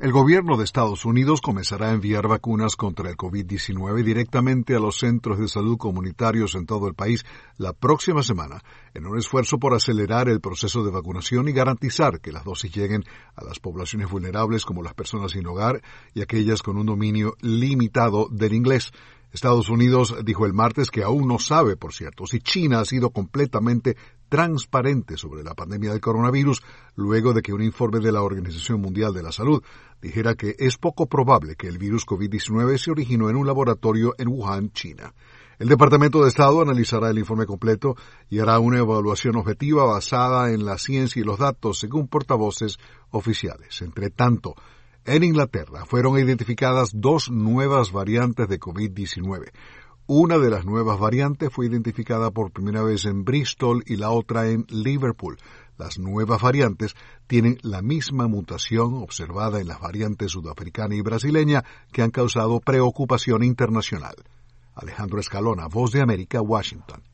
El gobierno de Estados Unidos comenzará a enviar vacunas contra el COVID-19 directamente a los centros de salud comunitarios en todo el país la próxima semana, en un esfuerzo por acelerar el proceso de vacunación y garantizar que las dosis lleguen a las poblaciones vulnerables como las personas sin hogar y aquellas con un dominio limitado del inglés. Estados Unidos dijo el martes que aún no sabe, por cierto, si China ha sido completamente transparente sobre la pandemia del coronavirus luego de que un informe de la Organización Mundial de la Salud dijera que es poco probable que el virus COVID-19 se originó en un laboratorio en Wuhan, China. El Departamento de Estado analizará el informe completo y hará una evaluación objetiva basada en la ciencia y los datos, según portavoces oficiales. Entre tanto, en Inglaterra fueron identificadas 2 nuevas variantes de COVID-19. Una de las nuevas variantes fue identificada por primera vez en Bristol y la otra en Liverpool. Las nuevas variantes tienen la misma mutación observada en las variantes sudafricana y brasileña que han causado preocupación internacional. Alejandro Escalona, Voz de América, Washington.